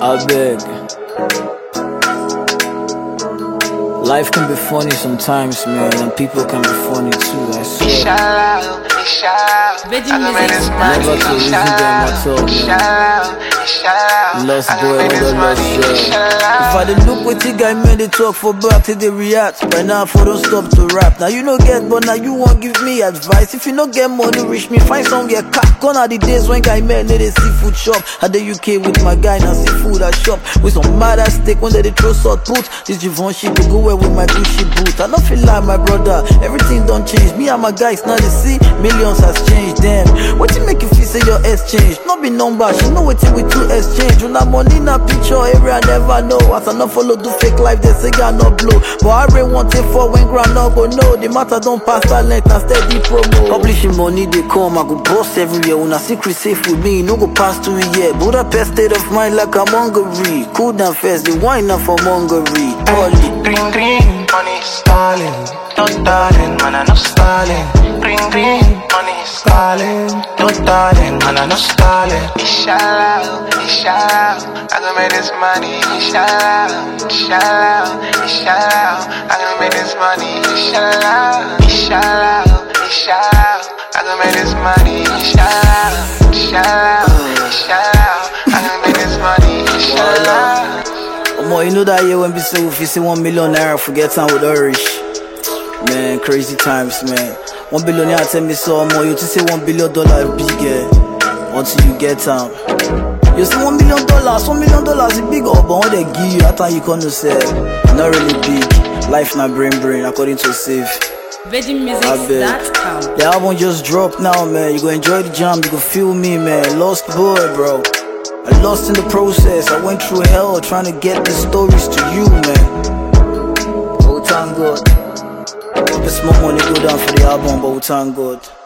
I beg. Life can be funny sometimes, man, and people can be funny too, I swear. Never to reason them at all, man. Lost boy, other lost girl. If I didn't look what you guy made they talk for back till they react. By now, for don't stop to rap. Now you no get, but now you won't give me advice. If you no get money, reach me, find some get cat. Gone are the days when guy made they seafood shop. At the UK with my guy, now seafood I shop. With some mad ass steak when they throw salt put. This Givenchy to go away with my Gucci boot. I don't feel like my brother, everything don't change. Me and my guys now they see millions has changed. Damn, what you make you feel say your S changed? Not be number, she know what we two exchange. When that money na picture area, I never know. As I not follow do fake life, they say I not blow. But I really want it for when grand not go know. The matter don't pass talent and steady promo. Publishing money they come, I go boss everywhere. When I secret safe with me, no go pass 2 years. Budapest state of mind like I'm Hungary. Cool down fast, the wine up from Hungary. Green, green, money stalling. No darling, man, I no stalling. Green, green, money stalling. No darling, man, I no stalling. Inshallah, inshallah, I gonna make this money. Inshallah, inshallah, inshallah, I gonna make this money. Inshallah, inshallah, inshallah, I gonna make this money. Inshallah, inshallah, inshallah, I gonna make this money. Inshallah. You know that year when we say if you see 1 million naira, forget time with the rich. Man, crazy times, man. 1 billionaire tell me so more. You to say $1 billion bigger until you get time. You see $1 million, $1 million is big, but what they give you, that time you can't say not really big. Life not brain, according to Save. VeggieMusics.com. The album just dropped now, man. You go enjoy the jam, you go feel me, man. Lost boy, bro. I lost in the process. I went through hell trying to get the stories to you, man. Oh, thank God. Hope it's more money go down for the album, but oh, thank God.